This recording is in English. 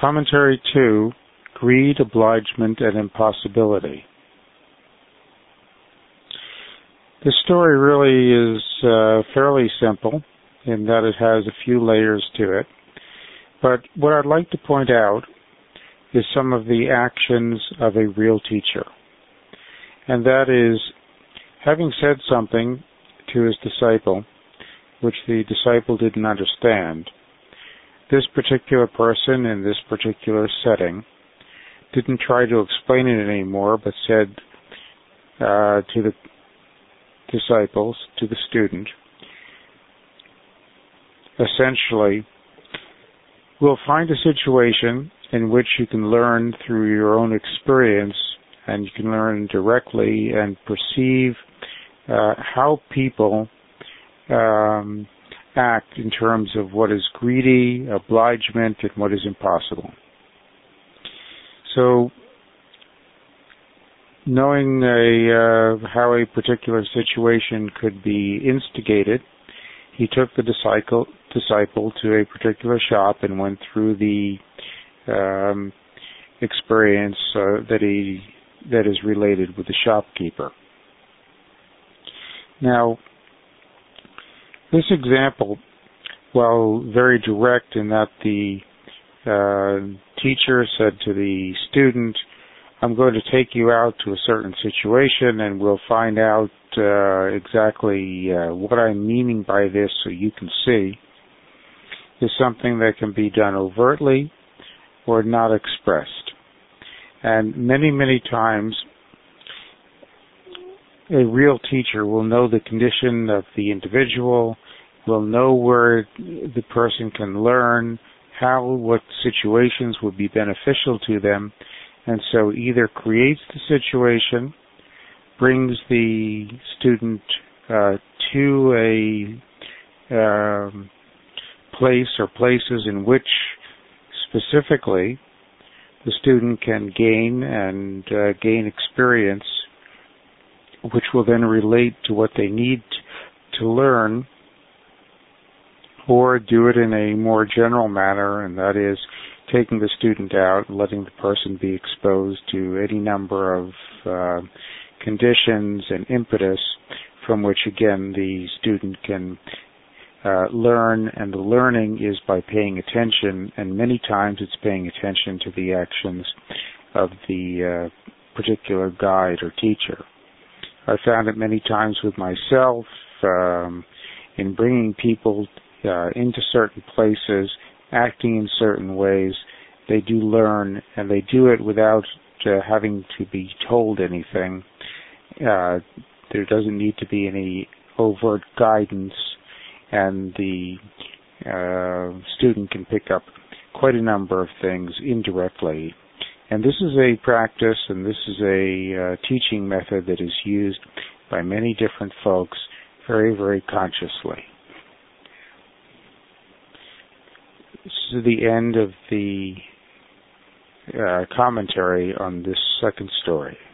Commentary 2, Greed, Obligement, and Impossibility. The story really is fairly simple in that it has a few layers to it. But what I'd like to point out is some of the actions of a real teacher. And that is, having said something to his disciple, which the disciple didn't understand, this particular person in this particular setting didn't try to explain it anymore, but said to the disciples, to the student, essentially, we'll find a situation in which you can learn through your own experience, and you can learn directly and perceive how people act in terms of what is greedy, obligement, and what is impossible. So, knowing how a particular situation could be instigated, he took the disciple to a particular shop and went through the experience that is related with the shopkeeper. Now, this example, while very direct in that the teacher said to the student, I'm going to take you out to a certain situation and we'll find out exactly what I'm meaning by this so you can see, is something that can be done overtly or not expressed. And many, many times, a real teacher will know the condition of the individual, will know where the person can learn, what situations would be beneficial to them, and so either creates the situation, brings the student to a place or places in which specifically the student can gain experience, which will then relate to what they need to learn, or do it in a more general manner, and that is taking the student out and letting the person be exposed to any number of conditions and impetus from which, again, the student can learn, and the learning is by paying attention, and many times it's paying attention to the actions of the particular guide or teacher. I found it many times with myself in bringing people into certain places, acting in certain ways. They do learn, and they do it without having to be told anything. There doesn't need to be any overt guidance, and the student can pick up quite a number of things indirectly. And this is a practice, and this is a teaching method that is used by many different folks very, very consciously. This is the end of the commentary on this second story.